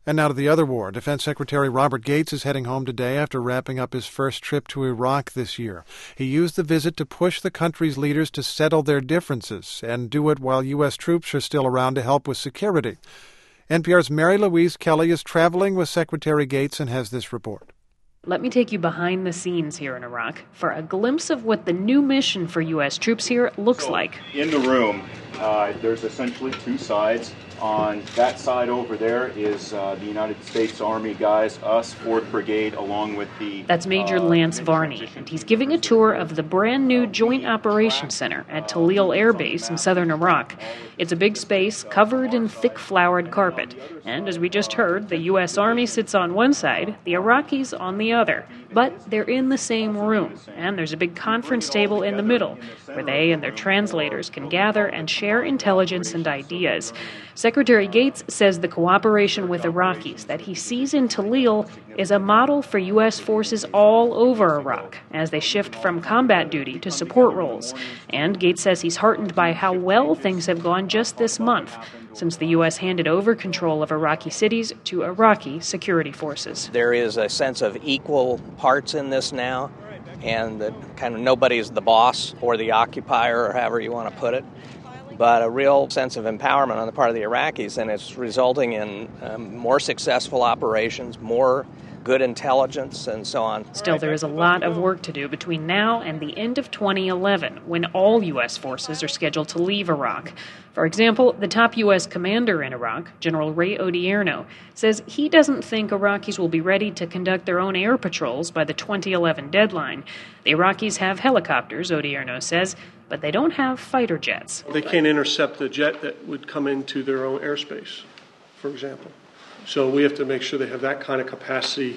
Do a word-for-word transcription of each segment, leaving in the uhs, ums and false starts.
And now to the other war. Defense Secretary Robert Gates is heading home today after wrapping up his first trip to Iraq this year. He used the visit to push the country's leaders to settle their differences and do it while U S troops are still around to help with security. N P R's Mary Louise Kelly is traveling with Secretary Gates and has this report. Let me take you behind the scenes here in Iraq for a glimpse of what the new mission for U S troops here looks so, like. In the room, uh, there's essentially two sides. On that side over there is uh, the United States Army guys, us, fourth Brigade, along with the... That's Major uh, Lance Varney, and he's giving a tour of the brand new Joint Operations Center at Talil Air Base in southern Iraq. It's a big space covered in thick flowered carpet. And as we just heard, the U S Army sits on one side, the Iraqis on the other. But they're in the same room, and there's a big conference table in the middle where they and their translators can gather and share intelligence and ideas. Secretary Gates says the cooperation with Iraqis that he sees in Talil is a model for U S forces all over Iraq as they shift from combat duty to support roles. And Gates says he's heartened by how well things have gone just this month, since the U S handed over control of Iraqi cities to Iraqi security forces. There is a sense of equal parts in this now, and that kind of nobody's the boss or the occupier, or however you want to put it, but a real sense of empowerment on the part of the Iraqis, and it's resulting in um, more successful operations, more good intelligence, and so on. Still, there is a lot of work to do between now and the end of twenty eleven, when all U S forces are scheduled to leave Iraq. For example, the top U S commander in Iraq, General Ray Odierno, says he doesn't think Iraqis will be ready to conduct their own air patrols by the twenty eleven deadline. The Iraqis have helicopters, Odierno says, but they don't have fighter jets. They can't intercept the jet that would come into their own airspace, for example. So we have to make sure they have that kind of capacity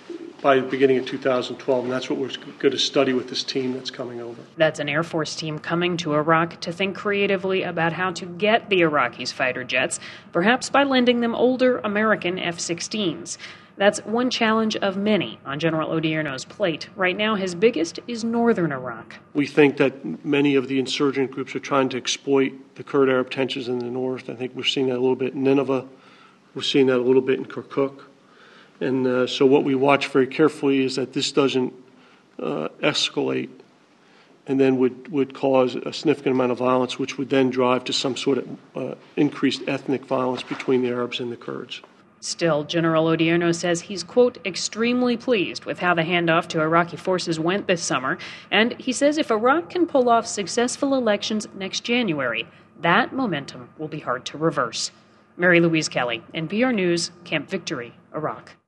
by the beginning of two thousand twelve, and that's what we're going to study with this team that's coming over. That's an Air Force team coming to Iraq to think creatively about how to get the Iraqis fighter jets, perhaps by lending them older American F sixteens. That's one challenge of many on General Odierno's plate. Right now, his biggest is northern Iraq. We think that many of the insurgent groups are trying to exploit the Kurd-Arab tensions in the north. I think we're seeing that a little bit in Nineveh. We're seeing that a little bit in Kirkuk. And uh, so what we watch very carefully is that this doesn't uh, escalate and then would, would cause a significant amount of violence, which would then drive to some sort of uh, increased ethnic violence between the Arabs and the Kurds. Still, General Odierno says he's, quote, extremely pleased with how the handoff to Iraqi forces went this summer, and he says if Iraq can pull off successful elections next January, that momentum will be hard to reverse. Mary Louise Kelly, N P R News, Camp Victory, Iraq.